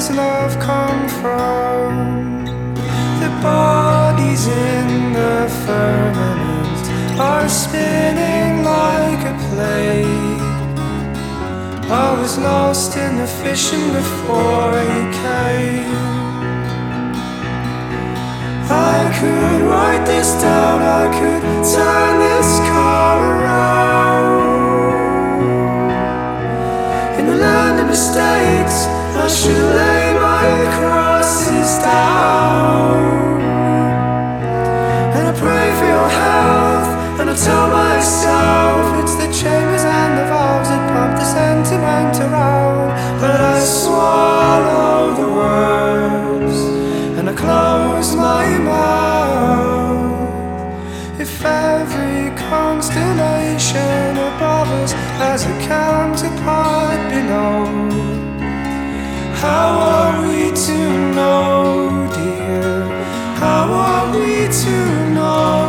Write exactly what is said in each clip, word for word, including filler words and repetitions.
does love come from? The bodies in the firmament are spinning like a plate. I was lost in the fishing before he came. I could write this down, I could turn this car around. In the land of mistakes, I should lay my crosses down. And I pray for your health, and I tell myself it's the chambers and the valves that pump the sentiment around. But I swallow the words, and I close my mouth. If every constellation above us has a counterpart below, how are we to know, dear? How are we to know?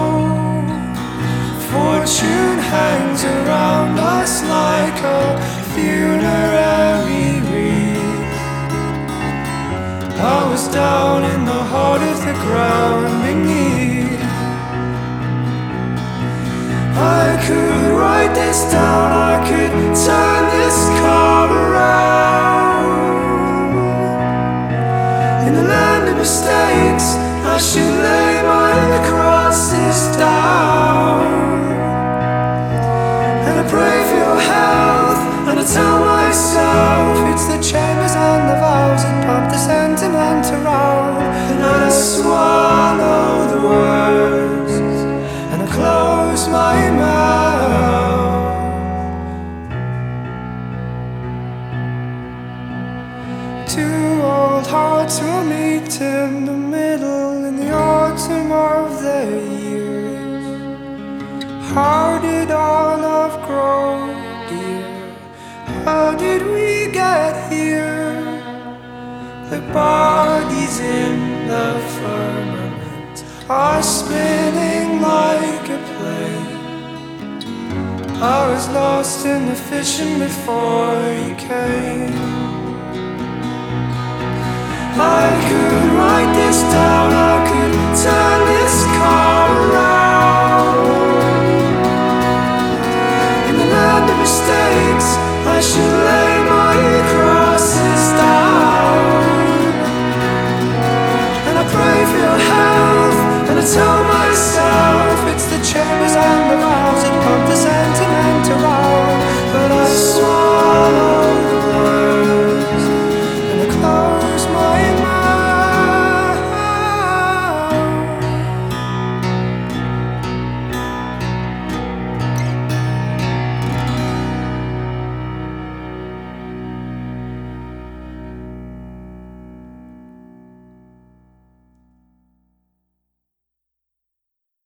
Fortune hangs around us like a funerary wreath. I was down in the heart of the ground beneath. I could write this down, I could turn this car around. In the land of mistakes, I should lay my crosses down. And I pray for your health, and I tell myself it's the chambers and the valves that pump the sentiment around. And I swallow the words, and I close my mouth. Two old hearts will meet in the middle in the autumn of their years. How did our love grow, dear? How did we get here? The bodies in the firmament are spinning like a plate. I was lost in the fishing before you came. I could write this down.